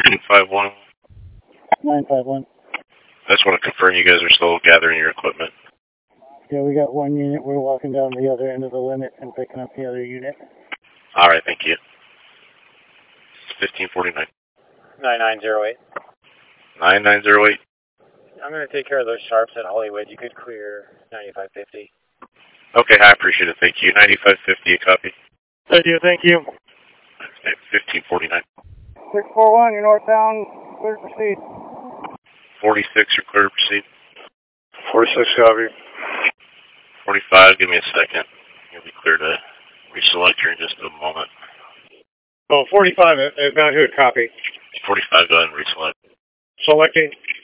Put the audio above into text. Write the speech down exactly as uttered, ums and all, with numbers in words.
five one. nine five one. I just want to confirm you guys are still gathering your equipment. Yeah, we got one unit. We're walking down the other end of the limit and picking up the other unit. All right, thank you. fifteen forty-nine. nine nine zero eight. nine nine zero eight. I'm going to take care of those sharps at Hollywood. You could clear ninety-five fifty. Okay, I appreciate it. Thank you. ninety-five fifty, a copy. Thank you, thank you. fifteen forty-nine. six four one, you're northbound, clear to proceed. forty-six, you're clear to proceed. forty-six, copy. forty-five, give me a second. You'll be clear to reselect here in just a moment. Oh, forty-five, uh, Mount Hood, copy. forty-five, go ahead and reselect. Selecting.